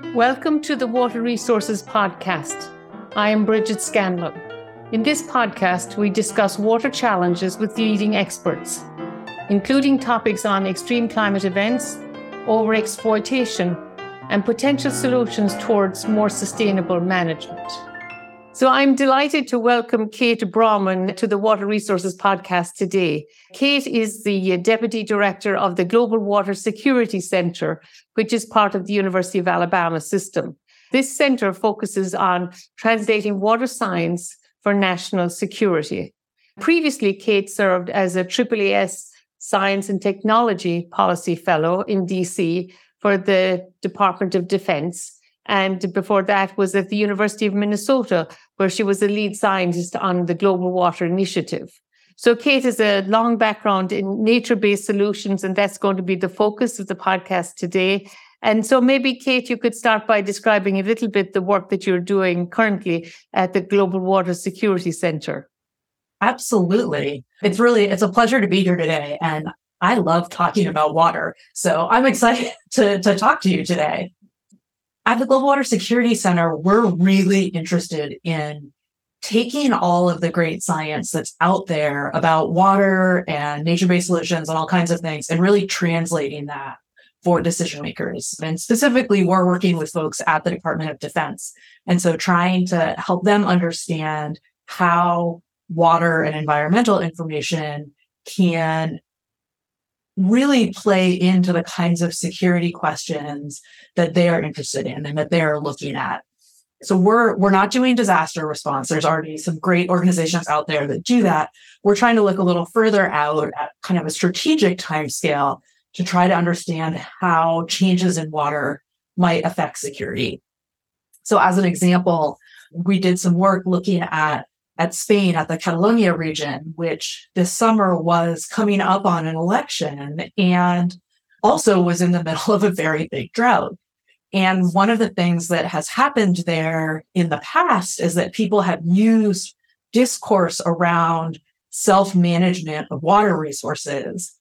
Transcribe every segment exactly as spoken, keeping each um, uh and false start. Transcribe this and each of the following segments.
Welcome to the Water Resources Podcast. I am Bridget Scanlon. In this podcast, we discuss water challenges with leading experts, including topics on extreme climate events, overexploitation, and potential solutions towards more sustainable management. So I'm delighted to welcome Kate Brauman to the Water Resources Podcast today. Kate is the Deputy Director of the Global Water Security Center, which is part of the University of Alabama system. This center focuses on translating water science for national security. Previously, Kate served as a A A A S Science and Technology Policy Fellow in D C for the Department of Defense. And before that was at the University of Minnesota, where she was a lead scientist on the Global Water Initiative. So Kate has a long background in nature-based solutions, and that's going to be the focus of the podcast today. And so maybe, Kate, you could start by describing a little bit the work that you're doing currently at the Global Water Security Center. Absolutely. It's really, it's a pleasure to be here today. And I love talking about water. So I'm excited to, to talk to you today. At the Global Water Security Center, we're really interested in taking all of the great science that's out there about water and nature-based solutions and all kinds of things and really translating that for decision makers. And specifically, we're working with folks at the Department of Defense. And so trying to help them understand how water and environmental information can really play into the kinds of security questions that they are interested in and that they're looking at. So we're we're not doing disaster response. There's already some great organizations out there that do that. We're trying to look a little further out at kind of a strategic timescale to try to understand how changes in water might affect security. So as an example, we did some work looking at at Spain, at the Catalonia region, which this summer was coming up on an election and also was in the middle of a very big drought. And one of the things that has happened there in the past is that people have used discourse around self-management of water resources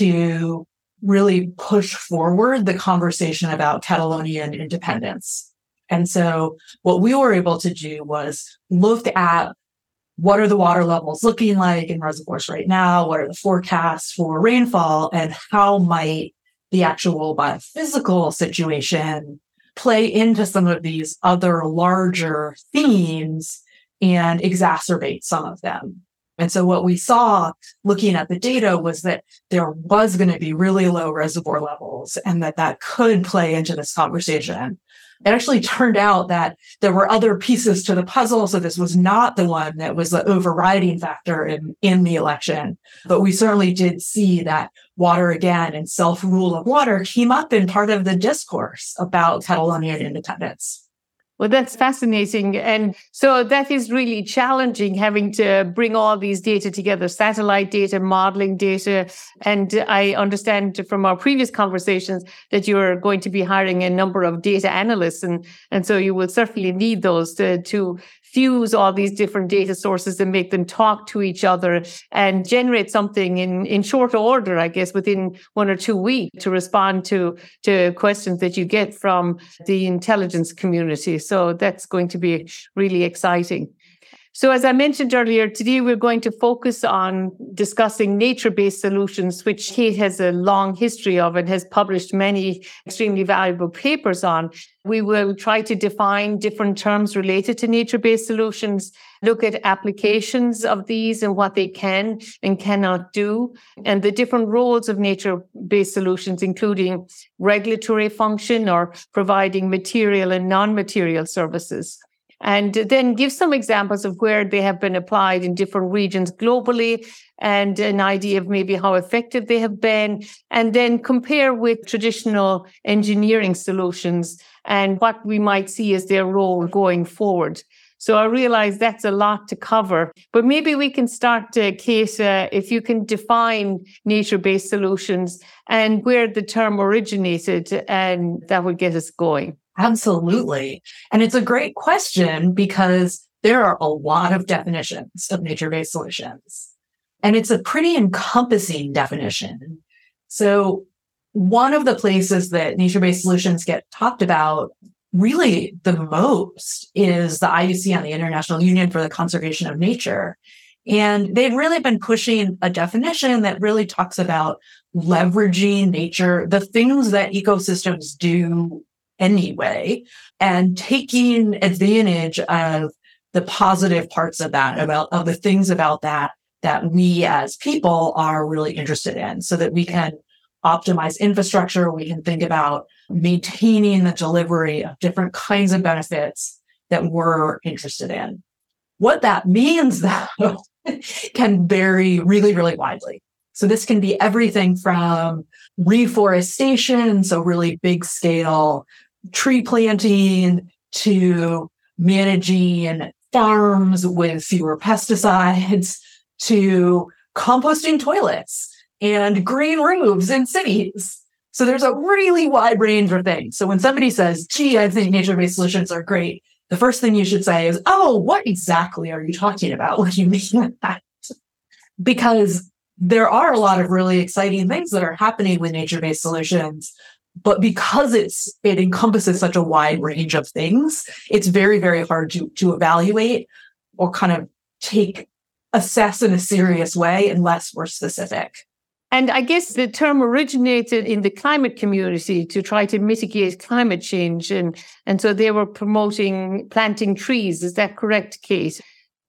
to really push forward the conversation about Catalonian independence. And so what we were able to do was look at what are the water levels looking like in reservoirs right now? What are the forecasts for rainfall? And how might the actual biophysical situation play into some of these other larger themes and exacerbate some of them? And so what we saw looking at the data was that there was going to be really low reservoir levels and that that could play into this conversation. It actually turned out that there were other pieces to the puzzle. So this was not the one that was the overriding factor in, in the election. But we certainly did see that water again and self-rule of water came up in part of the discourse about Catalonian independence. Well, that's fascinating. And so that is really challenging, having to bring all these data together, satellite data, modeling data. And I understand from our previous conversations that you're going to be hiring a number of data analysts. And, and so you will certainly need those to, to fuse all these different data sources and make them talk to each other and generate something in, in short order, I guess, within one or two weeks to respond to, to questions that you get from the intelligence community. So that's going to be really exciting. So as I mentioned earlier, today we're going to focus on discussing nature-based solutions, which Kate has a long history of and has published many extremely valuable papers on. We will try to define different terms related to nature-based solutions, look at applications of these and what they can and cannot do, and the different roles of nature-based solutions, including regulatory function or providing material and non-material services. And then give some examples of where they have been applied in different regions globally and an idea of maybe how effective they have been, and then compare with traditional engineering solutions and what we might see as their role going forward. So I realize that's a lot to cover, but maybe we can start, uh, Kate, uh, if you can define nature-based solutions and where the term originated, and that would get us going. Absolutely. And it's a great question because there are a lot of definitions of nature-based solutions. And it's a pretty encompassing definition. So one of the places that nature-based solutions get talked about really the most is the I U C N, the International Union for the Conservation of Nature. And they've really been pushing a definition that really talks about leveraging nature, the things that ecosystems do anyway, and taking advantage of the positive parts of that, about of the things about that that we as people are really interested in, so that we can optimize infrastructure, we can think about maintaining the delivery of different kinds of benefits that we're interested in. What that means, though, can vary really, really widely. So this can be everything from reforestation, so really big scale tree planting, to managing farms with fewer pesticides, to composting toilets and green roofs in cities. So there's a really wide range of things. So when somebody says, gee, I think nature-based solutions are great, the first thing you should say is, oh, what exactly are you talking about? What do you mean by that? Because there are a lot of really exciting things that are happening with nature-based solutions, but because it's it encompasses such a wide range of things, it's very, very hard to, to evaluate or kind of take, assess in a serious way unless we're specific. And I guess the term originated in the climate community to try to mitigate climate change. And, and so they were promoting planting trees. Is that correct, Kate?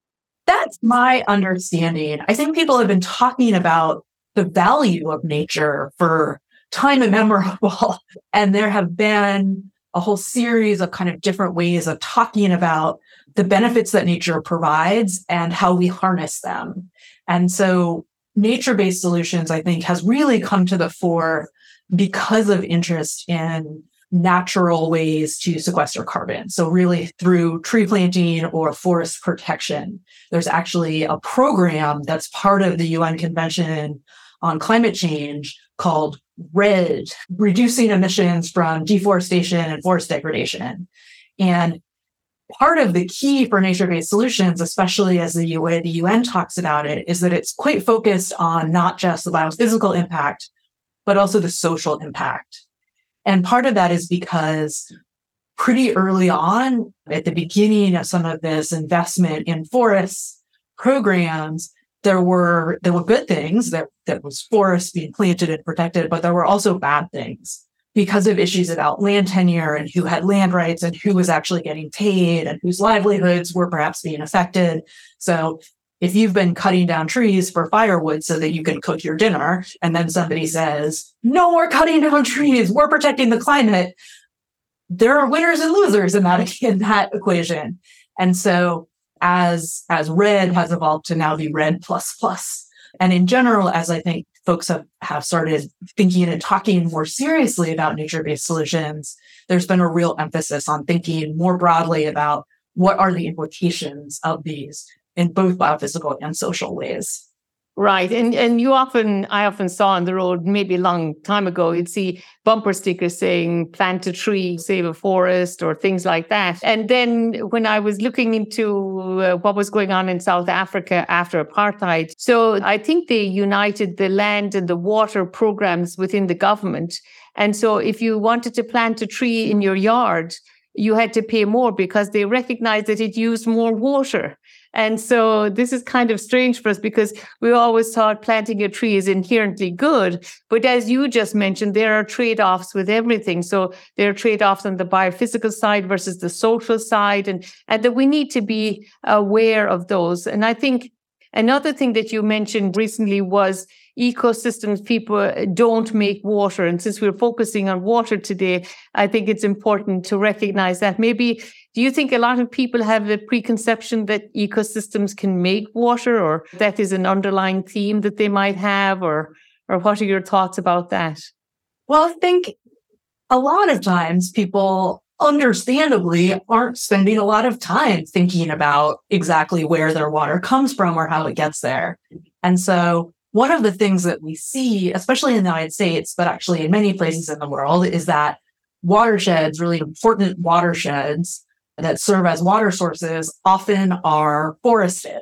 That's my understanding. I think people have been talking about the value of nature for time immemorial. And there have been a whole series of kind of different ways of talking about the benefits that nature provides and how we harness them. And so nature-based solutions, I think, has really come to the fore because of interest in natural ways to sequester carbon. So really through tree planting or forest protection. There's actually a program that's part of the U N Convention on Climate Change called REDD, Reducing Emissions from Deforestation and Forest Degradation. And part of the key for nature-based solutions, especially as the way the U N talks about it, is that it's quite focused on not just the biophysical impact, but also the social impact. And part of that is because pretty early on, at the beginning of some of this investment in forests programs, there were there were good things, that there was forests being planted and protected, but there were also bad things because of issues about land tenure and who had land rights and who was actually getting paid and whose livelihoods were perhaps being affected. So if you've been cutting down trees for firewood so that you can cook your dinner, and then somebody says, no more cutting down trees, we're protecting the climate, there are winners and losers in that, in that equation. And so as, as REDD has evolved to now be REDD plus plus, and in general, as I think folks have, have started thinking and talking more seriously about nature-based solutions, there's been a real emphasis on thinking more broadly about what are the implications of these in both biophysical and social ways. Right. And and you often, I often saw on the road, maybe a long time ago, you'd see bumper stickers saying plant a tree, save a forest, or things like that. And then when I was looking into uh, what was going on in South Africa after apartheid, so I think they united the land and the water programs within the government. And so if you wanted to plant a tree in your yard, you had to pay more because they recognized that it used more water. And so this is kind of strange for us because we always thought planting a tree is inherently good. But as you just mentioned, there are trade-offs with everything. So there are trade-offs on the biophysical side versus the social side, and, and that we need to be aware of those. And I think another thing that you mentioned recently was ecosystems. People don't make water. And since we're focusing on water today, I think it's important to recognize that. Maybe, do you think a lot of people have a preconception that ecosystems can make water, or that is an underlying theme that they might have, or, or what are your thoughts about that? Well, I think a lot of times people understandably aren't spending a lot of time thinking about exactly where their water comes from or how it gets there. And so one of the things that we see, especially in the United States, but actually in many places in the world, is that watersheds, really important watersheds that serve as water sources, often are forested.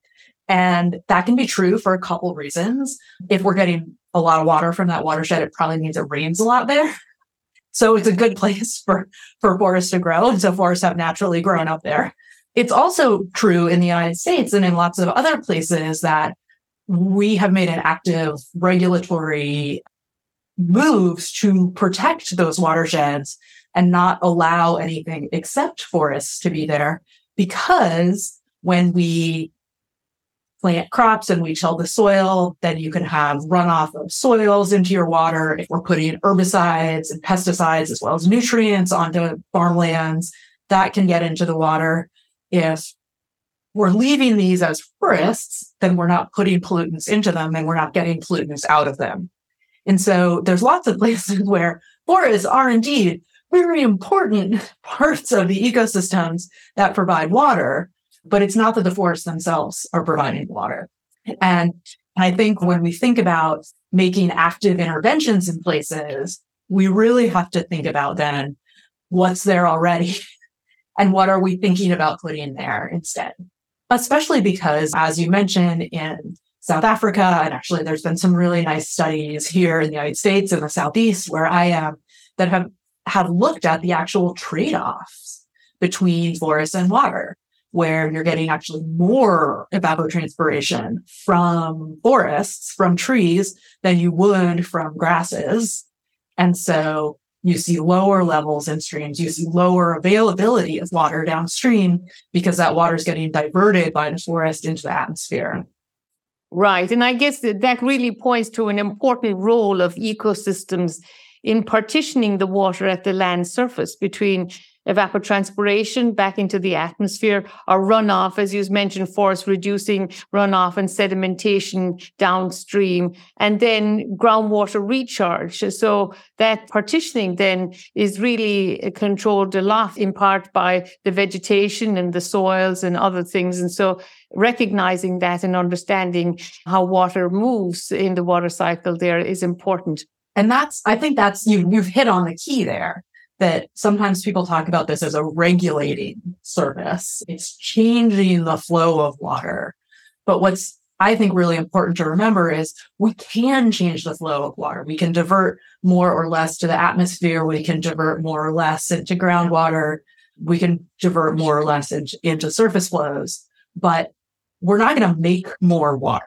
And that can be true for a couple of reasons. If we're getting a lot of water from that watershed, it probably means it rains a lot there. So it's a good place for, for forests to grow. And so forests have naturally grown up there. It's also true in the United States and in lots of other places that we have made an active regulatory moves to protect those watersheds and not allow anything except forests to be there. Because when we plant crops and we till the soil, then you can have runoff of soils into your water. If we're putting herbicides and pesticides as well as nutrients onto farmlands, that can get into the water. If we're leaving these as forests, then we're not putting pollutants into them and we're not getting pollutants out of them. And so there's lots of places where forests are indeed very important parts of the ecosystems that provide water, but it's not that the forests themselves are providing water. And I think when we think about making active interventions in places, we really have to think about then what's there already and what are we thinking about putting there instead. Especially because, as you mentioned, in South Africa, and actually there's been some really nice studies here in the United States in the Southeast where I am that have, have looked at the actual trade-offs between forest and water, where you're getting actually more evapotranspiration from forests, from trees, than you would from grasses. And so you see lower levels in streams, you see lower availability of water downstream because that water is getting diverted by the forest into the atmosphere. Right. And I guess that, that really points to an important role of ecosystems in partitioning the water at the land surface between evapotranspiration back into the atmosphere or runoff, as you mentioned, forests reducing runoff and sedimentation downstream, and then groundwater recharge. So that partitioning then is really controlled a lot in part by the vegetation and the soils and other things. And so recognizing that and understanding how water moves in the water cycle there is important. And that's, I think that's, you, you've hit on the key there. That sometimes people talk about this as a regulating service. It's changing the flow of water. But what's, I think, really important to remember is we can change the flow of water. We can divert more or less to the atmosphere. We can divert more or less into groundwater. We can divert more or less into, into surface flows. But we're not going to make more water.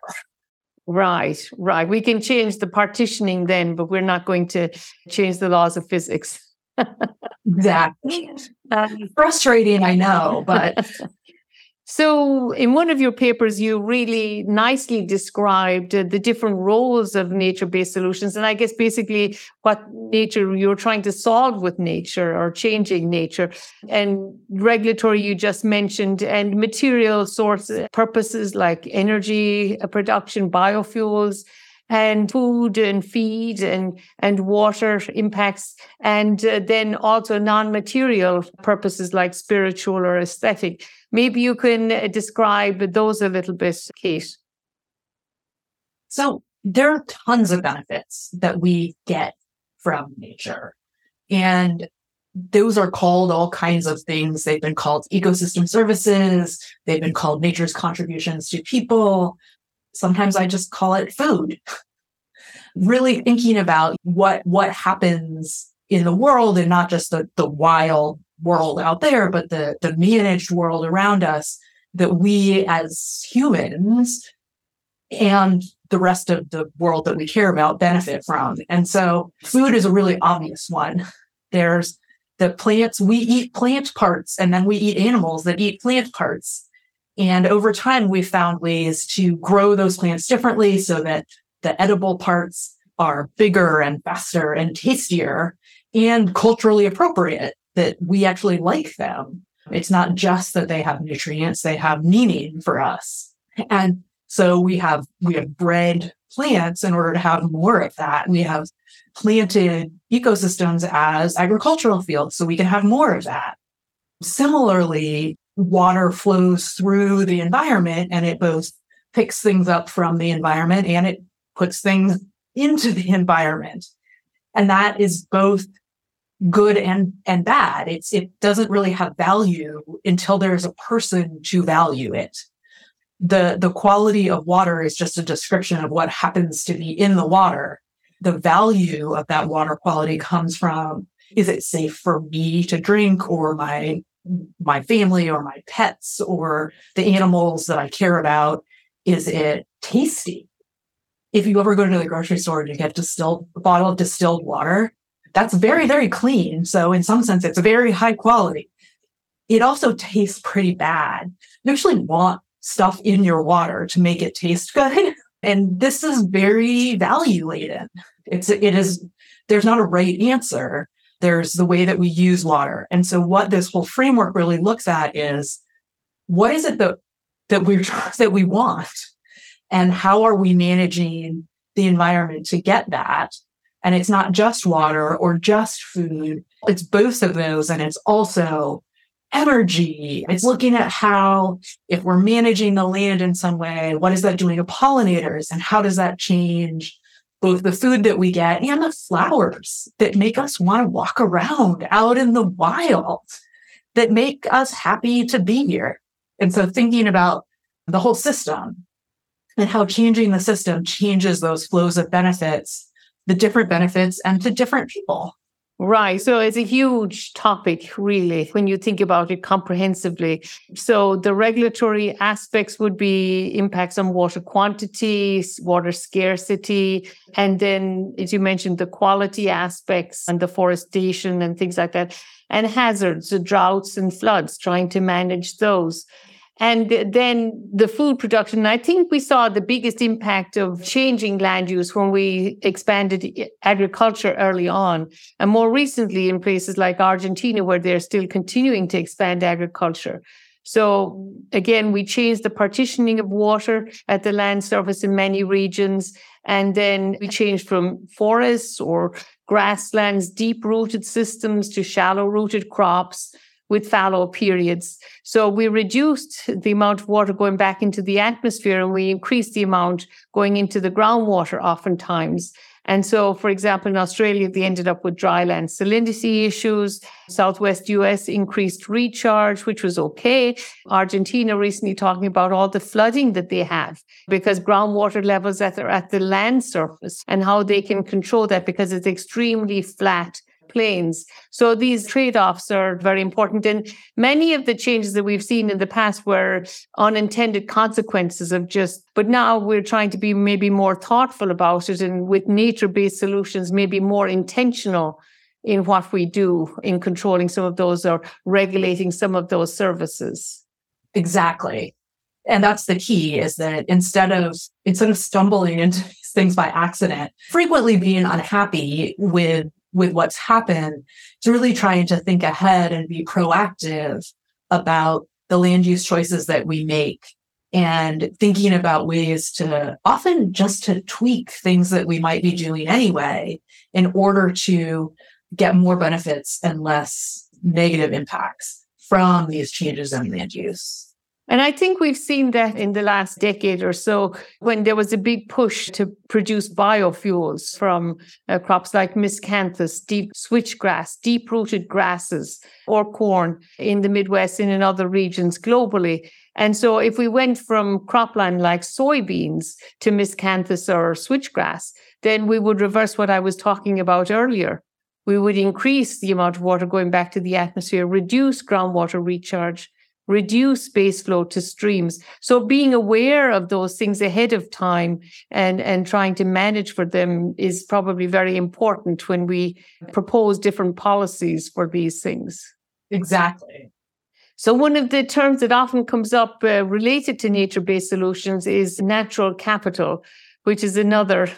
Right, right. We can change the partitioning then, but we're not going to change the laws of physics. Exactly. Um, frustrating, I know, but. So in one of your papers, you really nicely described uh, the different roles of nature-based solutions. And I guess basically what nature you're trying to solve with nature or changing nature, and regulatory you just mentioned, and material source purposes like energy production, biofuels, and food and feed and, and water impacts, and uh, then also non-material purposes like spiritual or aesthetic. Maybe you can uh, describe those a little bit, Kate. So there are tons of benefits that we get from nature. And those are called all kinds of things. They've been called ecosystem services. They've been called nature's contributions to people. Sometimes I just call it food. Really thinking about what, what happens in the world, and not just the, the wild world out there, but the, the managed world around us, that we as humans and the rest of the world that we care about benefit from. And so food is a really obvious one. There's the plants, we eat plant parts, and then we eat animals that eat plant parts. And over time, we've found ways to grow those plants differently so that the edible parts are bigger and faster and tastier and culturally appropriate, that we actually like them. It's not just that they have nutrients, they have meaning for us. And so we have, we have bred plants in order to have more of that. We have planted ecosystems as agricultural fields so we can have more of that. Similarly, water flows through the environment, and it both picks things up from the environment and it puts things into the environment. And that is both good and, and bad. It's, it doesn't really have value until there's a person to value it. The, the quality of water is just a description of what happens to be in the water. The value of that water quality comes from Is it safe for me to drink or my my family or my pets or the animals that I care about? Is it tasty? If you ever go to the grocery store and you get distilled a bottle of distilled water, that's very, very clean. So in some sense, it's very high quality. It also tastes pretty bad. You actually want stuff in your water to make it taste good. And this is very value laden. It's, it is, there's not a right answer. There's the way that we use water. And so what this whole framework really looks at is, what is it that, that we're, that we want? And how are we managing the environment to get that? And it's not just water or just food. It's both of those. And it's also energy. It's looking at how, if we're managing the land in some way, what is that doing to pollinators? And how does that change both the food that we get and the flowers that make us want to walk around out in the wild, that make us happy to be here? And so thinking about the whole system and how changing the system changes those flows of benefits, the different benefits, and to different people. Right. So it's a huge topic, really, when you think about it comprehensively. So the regulatory aspects would be impacts on water quantity, water scarcity, and then, as you mentioned, the quality aspects and deforestation and things like that, and hazards, the droughts and floods, trying to manage those. And then the food production, I think we saw the biggest impact of changing land use when we expanded agriculture early on. And more recently in places like Argentina, where they're still continuing to expand agriculture. So again, we changed the partitioning of water at the land surface in many regions. And then we changed from forests or grasslands, deep-rooted systems to shallow-rooted crops with fallow periods. So we reduced the amount of water going back into the atmosphere, and we increased the amount going into the groundwater oftentimes. And so, for example, in Australia, they ended up with dryland salinity issues. Southwest U S increased recharge, which was okay. Argentina recently talking about all the flooding that they have because groundwater levels that are at the land surface and how they can control that because it's extremely flat plains. So these trade-offs are very important. And many of the changes that we've seen in the past were unintended consequences of just, but now we're trying to be maybe more thoughtful about it, and with nature-based solutions, maybe more intentional in what we do in controlling some of those or regulating some of those services. Exactly. And that's the key, is that instead of instead of stumbling into these things by accident, frequently being unhappy with with what's happened, to really trying to think ahead and be proactive about the land use choices that we make, and thinking about ways to often just to tweak things that we might be doing anyway in order to get more benefits and less negative impacts from these changes in land use. And I think we've seen that in the last decade or so, when there was a big push to produce biofuels from uh, crops like miscanthus, deep switchgrass, deep-rooted grasses, or corn in the Midwest and in other regions globally. And so if we went from cropland like soybeans to miscanthus or switchgrass, then we would reverse what I was talking about earlier. We would increase the amount of water going back to the atmosphere, reduce groundwater recharge, reduce base flow to streams. So being aware of those things ahead of time and, and trying to manage for them is probably very important when we propose different policies for these things. Exactly. So one of the terms that often comes up uh, related to nature-based solutions is natural capital, which is another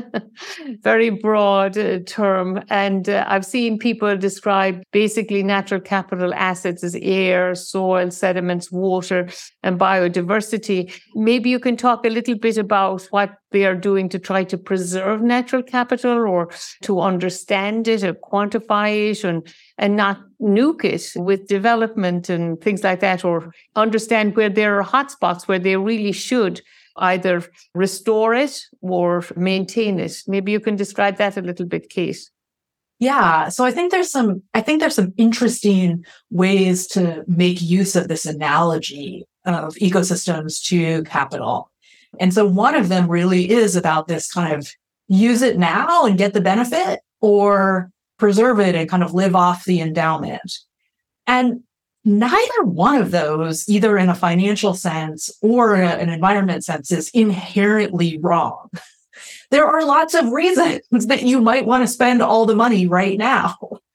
very broad uh, term. And uh, I've seen people describe basically natural capital assets as air, soil, sediments, water, and biodiversity. Maybe you can talk a little bit about what they are doing to try to preserve natural capital, or to understand it or quantify it, and, and not nuke it with development and things like that, or understand where there are hotspots where they really should either restore it or maintain it. Maybe you can describe that a little bit, Kate. Yeah. So I think there's some, I think there's some interesting ways to make use of this analogy of ecosystems to capital. And so one of them really is about this kind of use it now and get the benefit, or preserve it and kind of live off the endowment. And neither one of those, either in a financial sense or an environment sense, is inherently wrong. There are lots of reasons that you might want to spend all the money right now.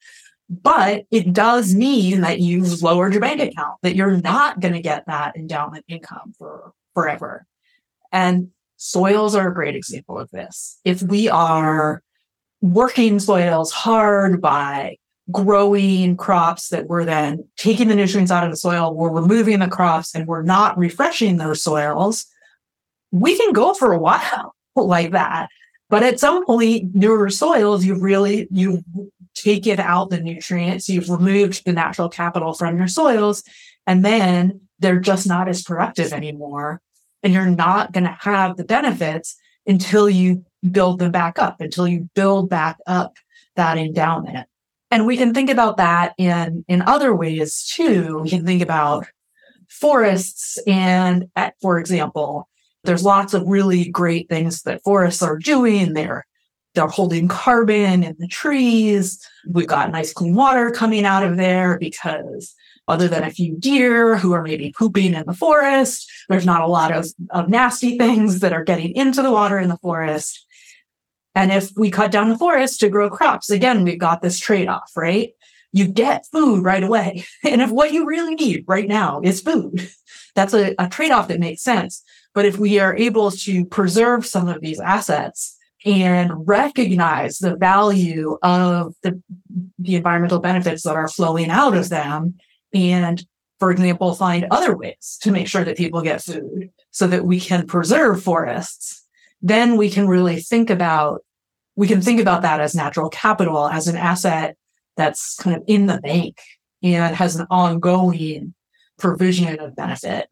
But it does mean that you've lowered your bank account, that you're not going to get that endowment income for forever. And soils are a great example of this. If we are working soils hard by growing crops that we're then taking the nutrients out of the soil, we're removing the crops, and we're not refreshing those soils, we can go for a while like that. But at some point, newer soils, you've really, you've taken out the nutrients, you've removed the natural capital from your soils, and then they're just not as productive anymore. And you're not going to have the benefits until you build them back up, until you build back up that endowment. And we can think about that in, in other ways too. We can think about forests. And at, for example, there's lots of really great things that forests are doing. They're, they're holding carbon in the trees. We've got nice clean water coming out of there because other than a few deer who are maybe pooping in the forest, there's not a lot of, of nasty things that are getting into the water in the forest. And if we cut down the forest to grow crops, again, we've got this trade-off, right? You get food right away. And if what you really need right now is food, that's a, a trade-off that makes sense. But if we are able to preserve some of these assets and recognize the value of the, the environmental benefits that are flowing out of them, and, for example, find other ways to make sure that people get food so that we can preserve forests, then we can really think about, we can think about that as natural capital, as an asset that's kind of in the bank and has an ongoing provision of benefit.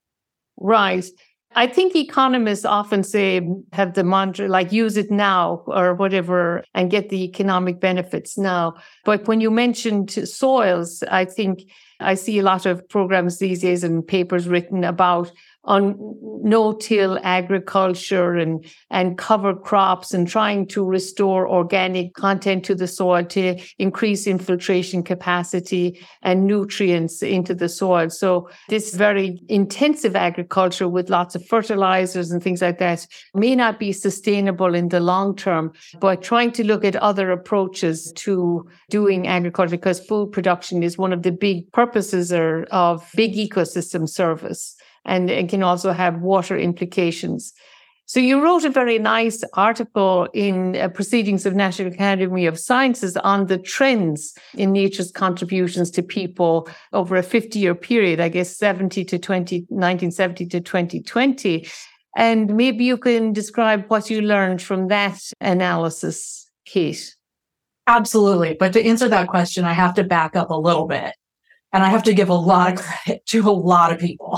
Right. I think economists often say, have the mantra, like, use it now or whatever, and get the economic benefits now. But when you mentioned soils, I think I see a lot of programs these days and papers written about on no-till agriculture and, and cover crops and trying to restore organic content to the soil to increase infiltration capacity and nutrients into the soil. So this very intensive agriculture with lots of fertilizers and things like that may not be sustainable in the long term, but trying to look at other approaches to doing agriculture, because food production is one of the big purposes or of big ecosystem service. And it can also have water implications. So you wrote a very nice article in uh, Proceedings of National Academy of Sciences on the trends in nature's contributions to people over a fifty-year period, I guess seventy to twenty, nineteen seventy to twenty twenty. And maybe you can describe what you learned from that analysis, Kate. Absolutely. But to answer that question, I have to back up a little bit. And I have to give a lot of credit to a lot of people.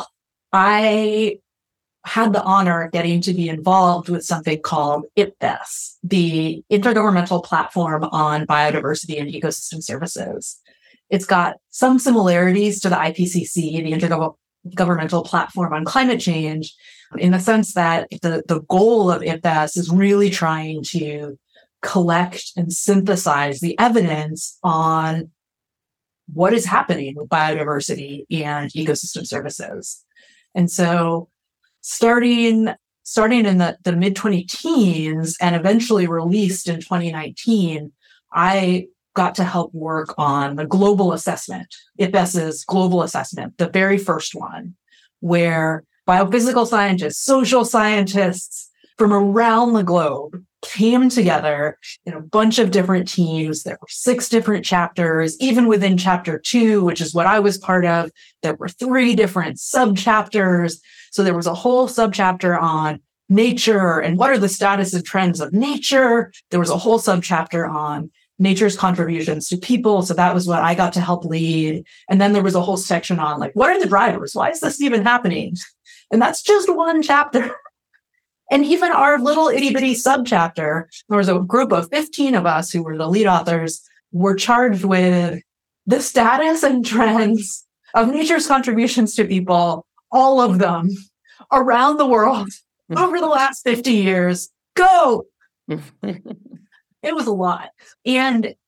I had the honor of getting to be involved with something called I P B E S, the Intergovernmental Platform on Biodiversity and Ecosystem Services. It's got some similarities to the I P C C, the Intergovernmental Platform on Climate Change, in the sense that the, the goal of I P B E S is really trying to collect and synthesize the evidence on what is happening with biodiversity and ecosystem services. And so starting starting in the, the mid-twenty teens and eventually released in twenty nineteen, I got to help work on the global assessment, I P B E S's global assessment, the very first one, where biophysical scientists, social scientists from around the globe came together in a bunch of different teams. There were six different chapters. Even within chapter two, which is what I was part of, there were three different sub-chapters. So there was a whole sub-chapter on nature and what are the status and trends of nature. There was a whole sub-chapter on nature's contributions to people. So that was what I got to help lead. And then there was a whole section on, like, what are the drivers? Why is this even happening? And that's just one chapter. And even our little itty bitty subchapter, there was a group of fifteen of us who were the lead authors, were charged with the status and trends of nature's contributions to people, all of them around the world over the last fifty years. Go! It was a lot. And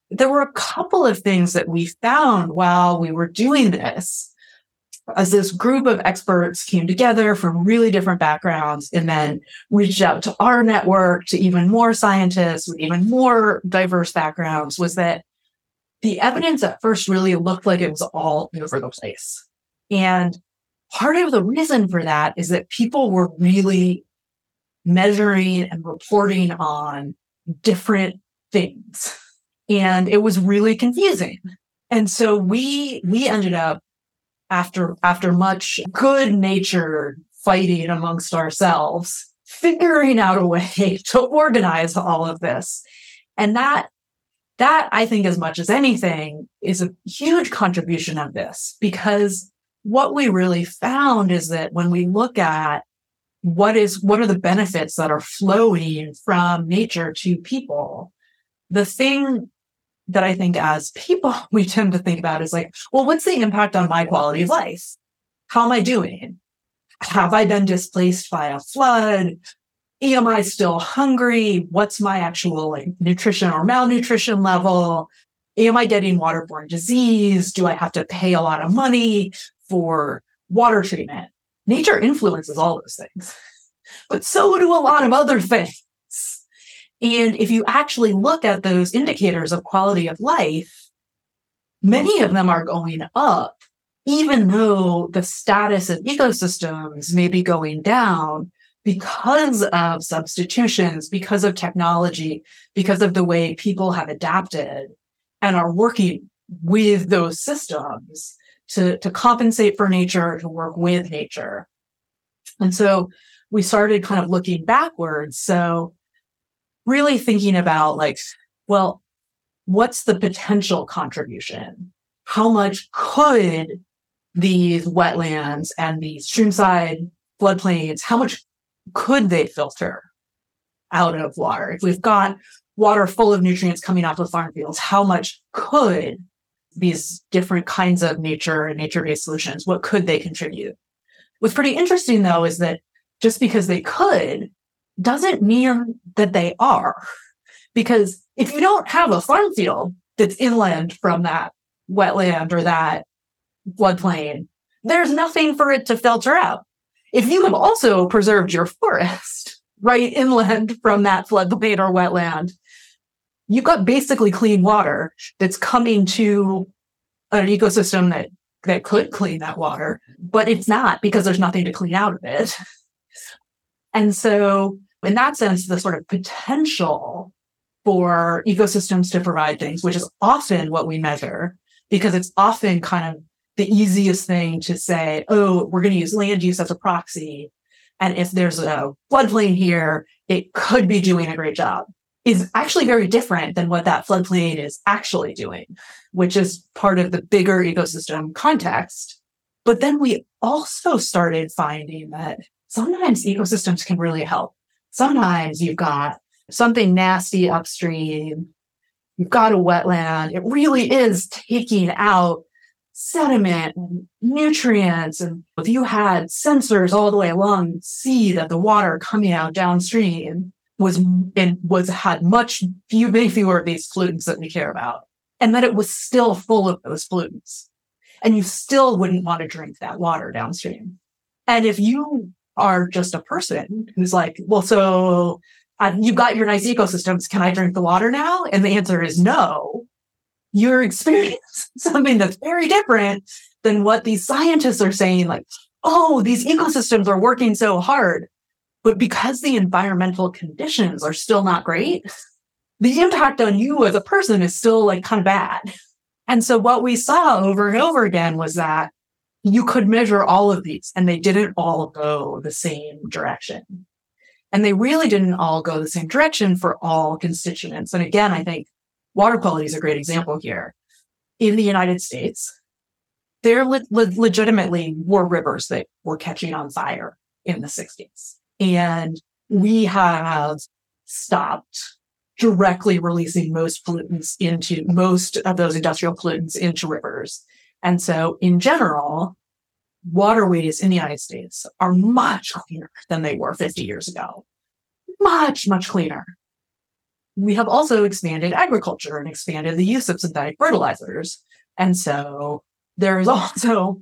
there were a couple of things that we found while we were doing this, as this group of experts came together from really different backgrounds and then reached out to our network, to even more scientists with even more diverse backgrounds, was that the evidence at first really looked like it was all over the place. And part of the reason for that is that people were really measuring and reporting on different things. And it was really confusing. And so we we ended up, after after much good-natured fighting amongst ourselves, figuring out a way to organize all of this. And that that I think, as much as anything, is a huge contribution of this, because what we really found is that when we look at what is what are the benefits that are flowing from nature to people, the thing that I think as people we tend to think about is like, well, what's the impact on my quality of life? How am I doing? Have I been displaced by a flood? Am I still hungry? What's my actual like nutrition or malnutrition level? Am I getting waterborne disease? Do I have to pay a lot of money for water treatment? Nature influences all those things, but so do a lot of other things. And if you actually look at those indicators of quality of life, many of them are going up, even though the status of ecosystems may be going down because of substitutions, because of technology, because of the way people have adapted and are working with those systems to, to compensate for nature, to work with nature. And so we started kind of looking backwards. So really thinking about like, well, what's the potential contribution? How much could these wetlands and these streamside floodplains, how much could they filter out of water? If we've got water full of nutrients coming off of farm fields, how much could these different kinds of nature and nature-based solutions, what could they contribute? What's pretty interesting, though, is that just because they could doesn't mean that they are. Because if you don't have a farm field that's inland from that wetland or that floodplain, there's nothing for it to filter out. If you have also preserved your forest right inland from that floodplain or wetland, you've got basically clean water that's coming to an ecosystem that, that could clean that water, but it's not, because there's nothing to clean out of it. And so in that sense, the sort of potential for ecosystems to provide things, which is often what we measure, because it's often kind of the easiest thing to say, oh, we're going to use land use as a proxy. And if there's a floodplain here, it could be doing a great job, is actually very different than what that floodplain is actually doing, which is part of the bigger ecosystem context. But then we also started finding that sometimes ecosystems can really help. Sometimes you've got something nasty upstream, you've got a wetland, it really is taking out sediment and nutrients. And if you had sensors all the way along, see that the water coming out downstream was and was had much few, way fewer of these pollutants that we care about, and that it was still full of those pollutants, and you still wouldn't want to drink that water downstream. And if you are just a person who's like, well, so uh, you've got your nice ecosystems, can I drink the water now? And the answer is no. You're experiencing something that's very different than what these scientists are saying, like, oh, these ecosystems are working so hard. But because the environmental conditions are still not great, the impact on you as a person is still like kind of bad. And so what we saw over and over again was that you could measure all of these and they didn't all go the same direction. And they really didn't all go the same direction for all constituents. And again, I think water quality is a great example here. In the United States, there le- le- legitimately were rivers that were catching on fire in the sixties. And we have stopped directly releasing most pollutants into, most of those industrial pollutants into rivers. And so in general, waterways in the United States are much cleaner than they were fifty years ago. Much, much cleaner. we have also expanded agriculture and expanded the use of synthetic fertilizers. And so there's also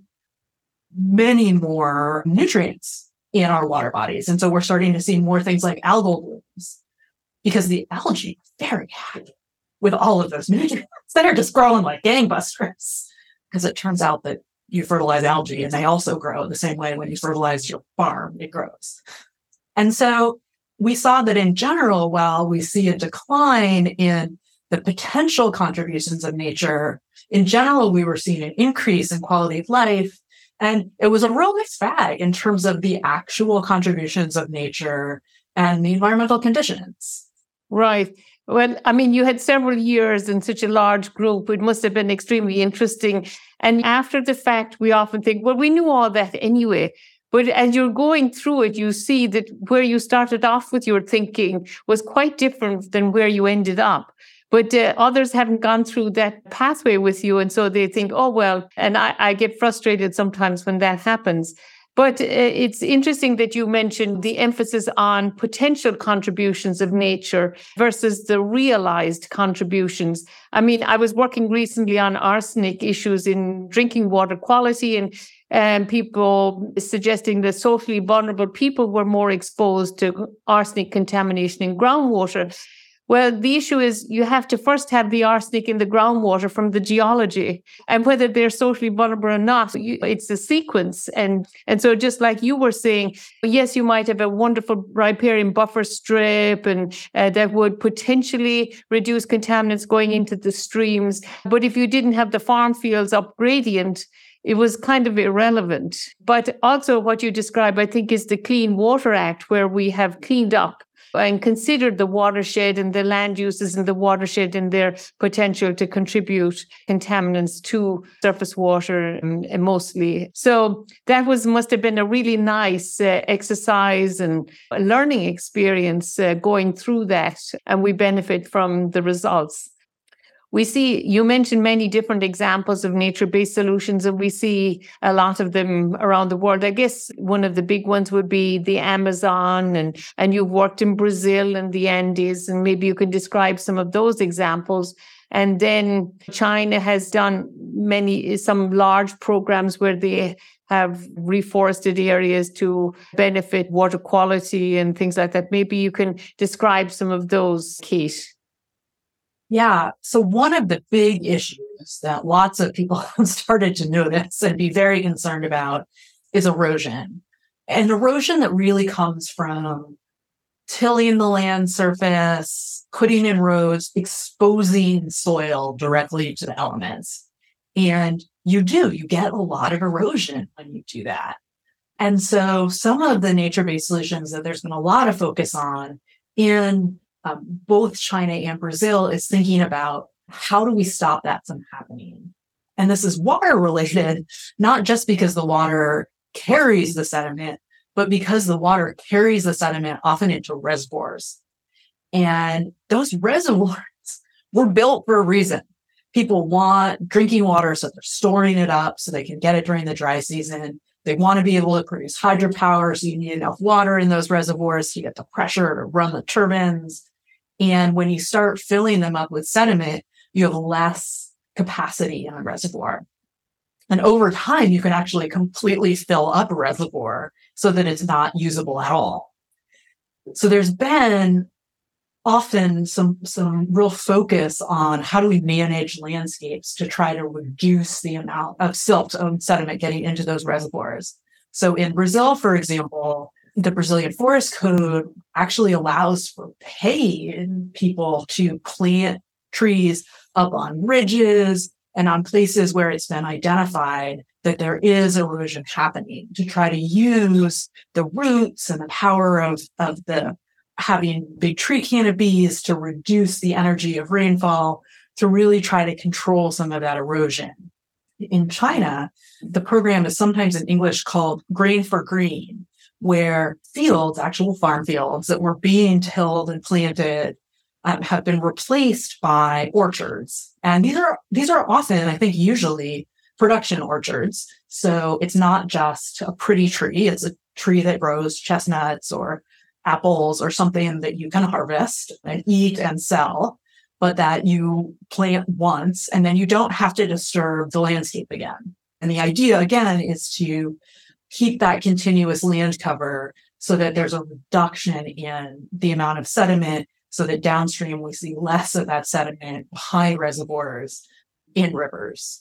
many more nutrients in our water bodies. And so we're starting to see more things like algal blooms because the algae are very happy with all of those nutrients that are just growing like gangbusters. Because it turns out that you fertilize algae and they also grow the same way when you fertilize your farm, it grows. And so we saw that in general, while we see a decline in the potential contributions of nature, in general, we were seeing an increase in quality of life. And it was a real mixed bag in terms of the actual contributions of nature and the environmental conditions. Right. Well, I mean, you had several years in such a large group. It must have been extremely interesting. And after the fact, we often think, well, we knew all that anyway. But as you're going through it, you see that where you started off with your thinking was quite different than where you ended up. But uh, others haven't gone through that pathway with you. And so they think, oh, well, and I, I get frustrated sometimes when that happens. But uh, it's interesting that you mentioned the emphasis on potential contributions of nature versus the realized contributions. I mean, I was working recently on arsenic issues in drinking water quality, and and people suggesting that socially vulnerable people were more exposed to arsenic contamination in groundwater. Well, the issue is you have to first have the arsenic in the groundwater from the geology, and whether they're socially vulnerable or not, you, it's a sequence. And, and so just like you were saying, yes, you might have a wonderful riparian buffer strip and uh, that would potentially reduce contaminants going into the streams. But if you didn't have the farm fields up gradient, it was kind of irrelevant. But also what you describe, I think, is the Clean Water Act, where we have cleaned up and considered the watershed and the land uses in the watershed and their potential to contribute contaminants to surface water um, mostly. So that was must have been a really nice uh, exercise and a learning experience uh, going through that, and we benefit from the results. We see, you mentioned many different examples of nature-based solutions, and we see a lot of them around the world. I guess one of the big ones would be the Amazon, and, and you've worked in Brazil and the Andes, and maybe you can describe some of those examples. And then China has done many, some large programs where they have reforested areas to benefit water quality and things like that. Maybe you can describe some of those, Kate. Yeah. So one of the big issues that lots of people have started to notice and be very concerned about is erosion. And erosion that really comes from tilling the land surface, putting in roads, exposing soil directly to the elements. And you do, you get a lot of erosion when you do that. And so some of the nature-based solutions that there's been a lot of focus on in Um, both China and Brazil is thinking about how do we stop that from happening? And this is water related, not just because the water carries the sediment, but because the water carries the sediment often into reservoirs. And those reservoirs were built for a reason. People want drinking water, so they're storing it up so they can get it during the dry season. They want to be able to produce hydropower, so you need enough water in those reservoirs to get the pressure to run the turbines. And when you start filling them up with sediment, you have less capacity in a reservoir. And over time, you can actually completely fill up a reservoir so that it's not usable at all. So there's been often some, some real focus on how do we manage landscapes to try to reduce the amount of silt and sediment getting into those reservoirs. So in Brazil, for example, the Brazilian Forest Code actually allows for paying people to plant trees up on ridges and on places where it's been identified that there is erosion happening, to try to use the roots and the power of, of the having big tree canopies to reduce the energy of rainfall, to really try to control some of that erosion. In China, the program is sometimes in English called Grain for Green, where fields, actual farm fields that were being tilled and planted um, have been replaced by orchards. And these are, these are often, I think, usually production orchards. So it's not just a pretty tree. It's a tree that grows chestnuts or apples or something that you can harvest and eat and sell, but that you plant once and then you don't have to disturb the landscape again. And the idea, again, is to keep that continuous land cover so that there's a reduction in the amount of sediment, so that downstream we see less of that sediment behind reservoirs in rivers.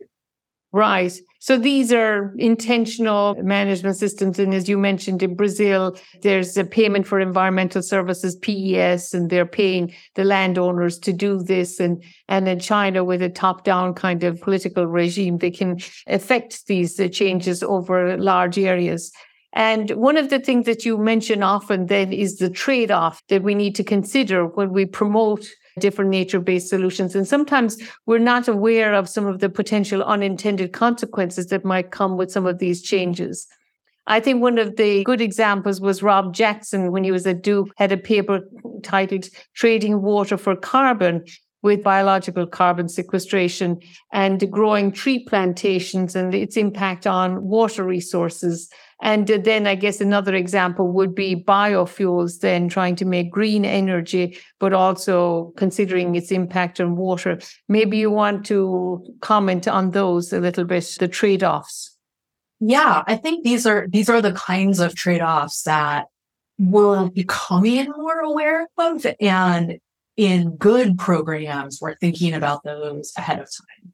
Right. So these are intentional management systems. And as you mentioned, in Brazil, there's a payment for environmental services, P E S, and they're paying the landowners to do this. And, and in China, with a top-down kind of political regime, they can affect these uh, changes over large areas. And one of the things that you mention often then is the trade-off that we need to consider when we promote different nature-based solutions. And sometimes we're not aware of some of the potential unintended consequences that might come with some of these changes. I think one of the good examples was Rob Jackson, when he was at Duke, had a paper titled Trading Water for Carbon, with biological carbon sequestration and growing tree plantations and its impact on water resources. And then I guess another example would be biofuels, then trying to make green energy, but also considering its impact on water. Maybe you want to comment on those a little bit, the trade-offs. Yeah, I think these are these are the kinds of trade-offs that we're becoming more aware of, and in good programs, we're thinking about those ahead of time.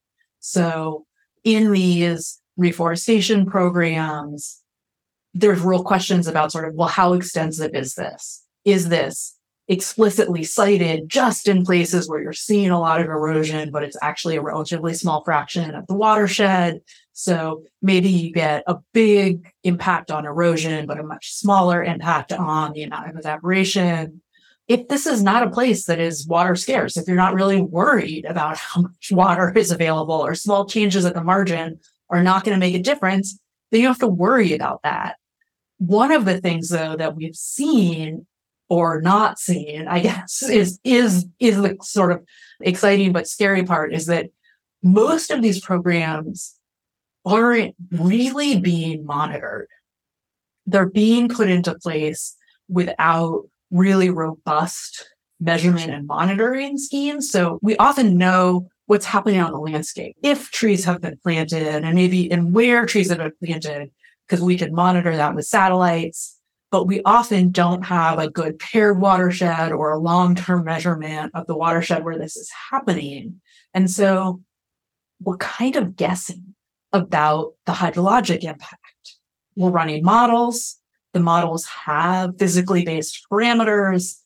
So in these reforestation programs, there's real questions about sort of, well, how extensive is this? Is this explicitly cited just in places where you're seeing a lot of erosion, but it's actually a relatively small fraction of the watershed? So maybe you get a big impact on erosion, but a much smaller impact on the amount of evaporation. If this is not a place that is water scarce, if you're not really worried about how much water is available, or small changes at the margin are not going to make a difference, then you have to worry about that. One of the things, though, that we've seen or not seen, I guess, is, is, is the sort of exciting but scary part, is that most of these programs aren't really being monitored. They're being put into place without really robust measurement and monitoring schemes. So we often know what's happening on the landscape, if trees have been planted, and maybe and where trees have been planted, because we can monitor that with satellites. But we often don't have a good paired watershed or a long-term measurement of the watershed where this is happening. And so we're kind of guessing about the hydrologic impact. We're running models. The models have physically based parameters.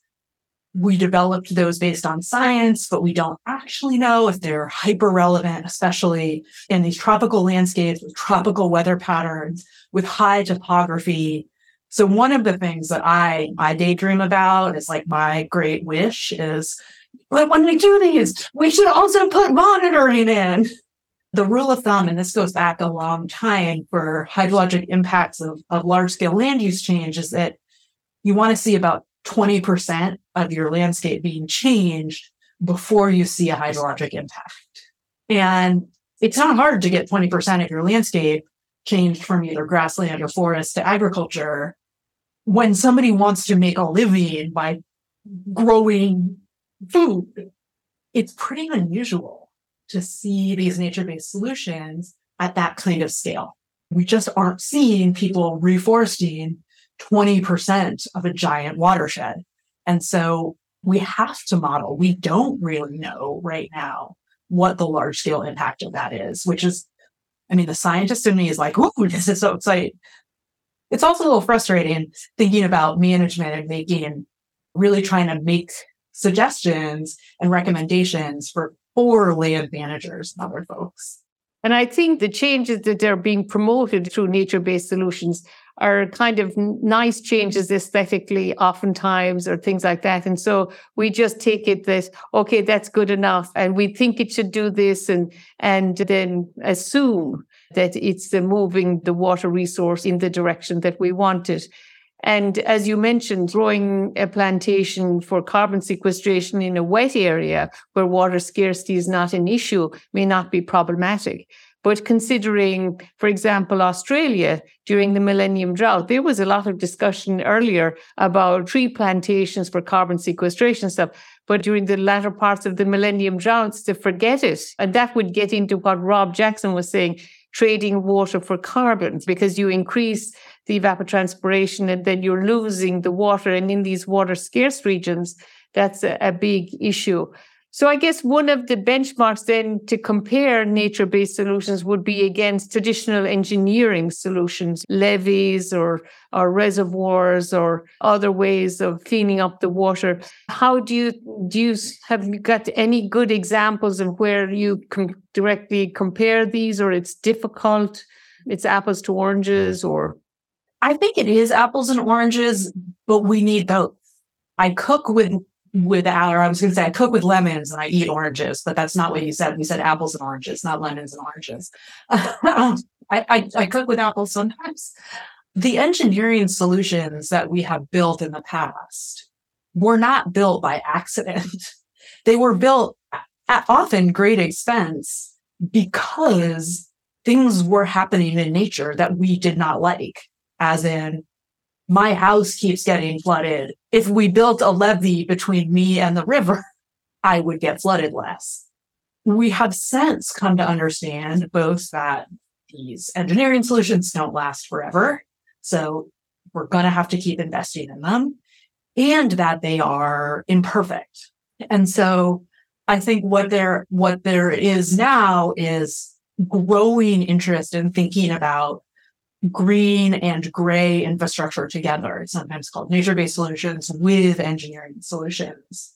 We developed those based on science, but we don't actually know if they're hyper relevant, especially in these tropical landscapes with tropical weather patterns, with high topography. So one of the things that I, I daydream about is like my great wish is, well, when we do these, we should also put monitoring in. The rule of thumb, and this goes back a long time for hydrologic impacts of, of large-scale land use change, is that you want to see about twenty percent of your landscape being changed before you see a hydrologic impact. And it's not hard to get twenty percent of your landscape changed from either grassland or forest to agriculture when somebody wants to make a living by growing food. It's pretty unusual to see these nature-based solutions at that kind of scale. We just aren't seeing people reforesting twenty percent of a giant watershed. And so we have to model. We don't really know right now what the large-scale impact of that is, which is, I mean, the scientist in me is like, ooh, this is so exciting. It's also a little frustrating thinking about management and making, really trying to make suggestions and recommendations for for land managers and other folks. And I think the changes that are being promoted through nature-based solutions are kind of nice changes aesthetically oftentimes, or things like that. And so we just take it that, okay, that's good enough. And we think it should do this, and, and then assume that it's moving the water resource in the direction that we want it. And as you mentioned, growing a plantation for carbon sequestration in a wet area where water scarcity is not an issue may not be problematic. But considering, for example, Australia during the Millennium Drought, there was a lot of discussion earlier about tree plantations for carbon sequestration stuff. But during the latter parts of the Millennium Droughts, to forget it. And that would get into what Rob Jackson was saying, trading water for carbon, because you increase the evapotranspiration and then you're losing the water. And in these water scarce regions, that's a, a big issue. So I guess one of the benchmarks then to compare nature-based solutions would be against traditional engineering solutions, levees or, or reservoirs or other ways of cleaning up the water. How do you, do you, have you got any good examples of where you can directly compare these, or it's difficult, it's apples to oranges, or? I think it is apples and oranges, but we need both. I cook with with or I was going to say I cook with lemons and I eat oranges, but that's not what you said. You said apples and oranges, not lemons and oranges. I, I, I cook with apples sometimes. The engineering solutions that we have built in the past were not built by accident. They were built at often great expense because things were happening in nature that we did not like, as in, my house keeps getting flooded. If we built a levee between me and the river, I would get flooded less. We have since come to understand both that these engineering solutions don't last forever, so we're going to have to keep investing in them, and that they are imperfect. And so I think what there, what there is now is growing interest in thinking about green and gray infrastructure together. It's sometimes called nature-based solutions with engineering solutions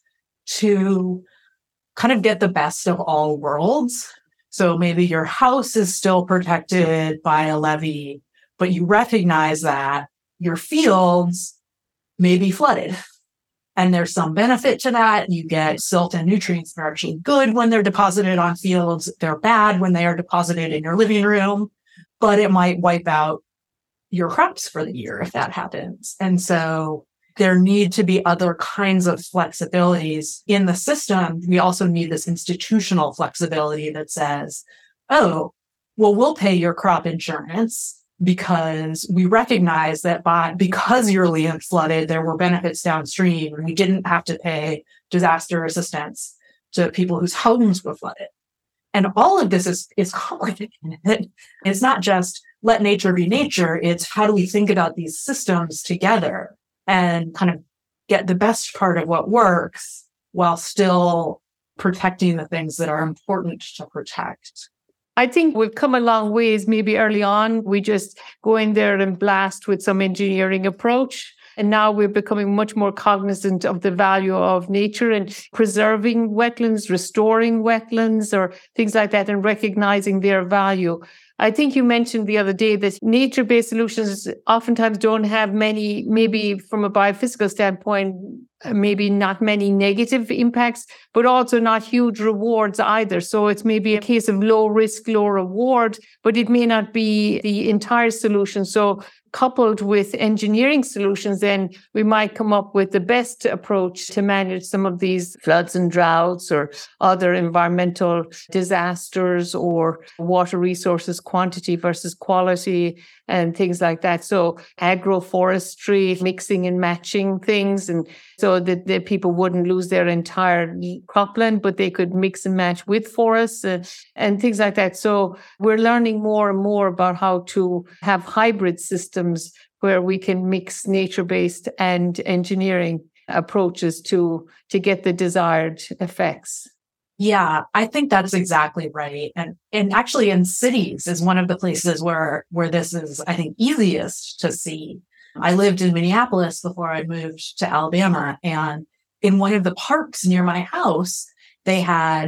to kind of get the best of all worlds. So maybe your house is still protected by a levee, but you recognize that your fields may be flooded. And there's some benefit to that. You get silt and nutrients that are actually good when they're deposited on fields. They're bad when they are deposited in your living room. But it might wipe out your crops for the year if that happens. And so there need to be other kinds of flexibilities in the system. We also need this institutional flexibility that says, oh, well, we'll pay your crop insurance because we recognize that by because your land flooded, there were benefits downstream. And we didn't have to pay disaster assistance to people whose homes were flooded. And all of this is, is complicated. It's not just let nature be nature. It's how do we think about these systems together and kind of get the best part of what works while still protecting the things that are important to protect. I think we've come a long ways. Maybe early on, we just go in there and blast with some engineering approach. And now we're becoming much more cognizant of the value of nature and preserving wetlands, restoring wetlands, or things like that, and recognizing their value. I think you mentioned the other day that nature-based solutions oftentimes don't have many, maybe from a biophysical standpoint, maybe not many negative impacts, but also not huge rewards either. So it's maybe a case of low risk, low reward, but it may not be the entire solution. So coupled with engineering solutions, then we might come up with the best approach to manage some of these floods and droughts or other environmental disasters or water resources quantity versus quality and things like that. So agroforestry, mixing and matching things, and so that the people wouldn't lose their entire cropland, but they could mix and match with forests and, and things like that. So we're learning more and more about how to have hybrid systems where we can mix nature-based and engineering approaches to, to get the desired effects. Yeah, I think that's exactly right. And and actually in cities is one of the places where, where this is, I think, easiest to see. I lived in Minneapolis before I moved to Alabama. And in one of the parks near my house, they had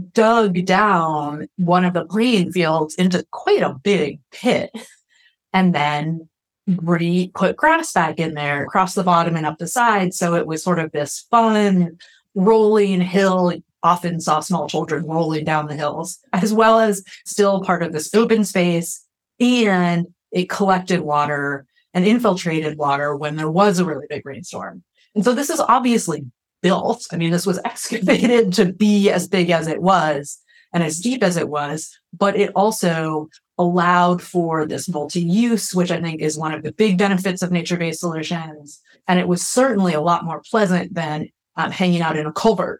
dug down one of the playing fields into quite a big pit and then re put grass back in there across the bottom and up the side. So it was sort of this fun rolling hill. Often saw small children rolling down the hills, as well as still part of this open space. And it collected water and infiltrated water when there was a really big rainstorm. And so this is obviously built. I mean, this was excavated to be as big as it was. and as deep as it was, but it also allowed for this multi-use, which I think is one of the big benefits of nature-based solutions. And it was certainly a lot more pleasant than um, hanging out in a culvert.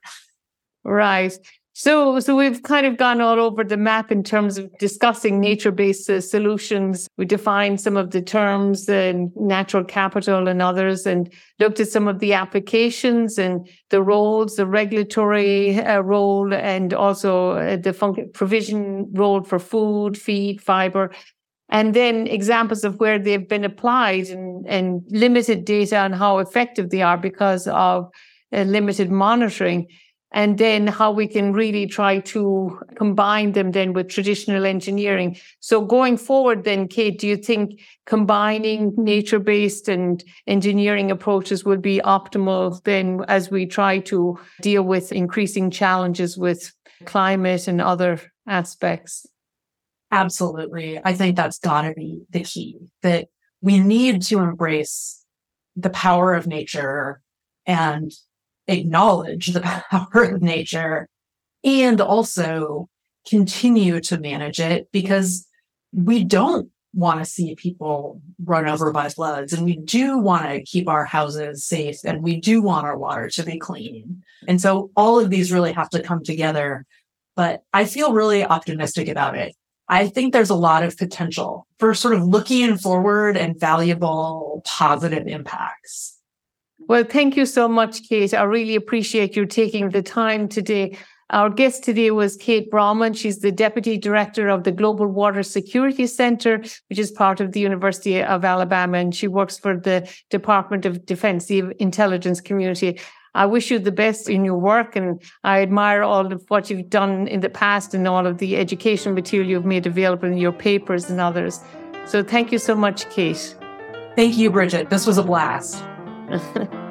Right. So, so we've kind of gone all over the map in terms of discussing nature-based uh, solutions. We defined some of the terms, and uh, natural capital and others, and looked at some of the applications and the roles, the regulatory uh, role, and also uh, the fun- provision role for food, feed, fiber, and then examples of where they've been applied, and, and limited data on how effective they are because of uh, limited monitoring. And then how we can really try to combine them then with traditional engineering. So going forward then, Kate, do you think combining nature-based and engineering approaches will be optimal then as we try to deal with increasing challenges with climate and other aspects? Absolutely. I think that's got to be the key, that we need to embrace the power of nature and acknowledge the power of nature and also continue to manage it, because we don't want to see people run over by floods, and we do want to keep our houses safe, and we do want our water to be clean. And so all of these really have to come together, but I feel really optimistic about it. I think there's a lot of potential for sort of looking forward and valuable positive impacts. Well, thank you so much, Kate. I really appreciate you taking the time today. Our guest today was Kate Brauman. She's the Deputy Director of the Global Water Security Center, which is part of the University of Alabama, and she works for the Department of Defense, the intelligence community. I wish you the best in your work, and I admire all of what you've done in the past and all of the education material you've made available in your papers and others. So thank you so much, Kate. Thank you, Bridget. This was a blast.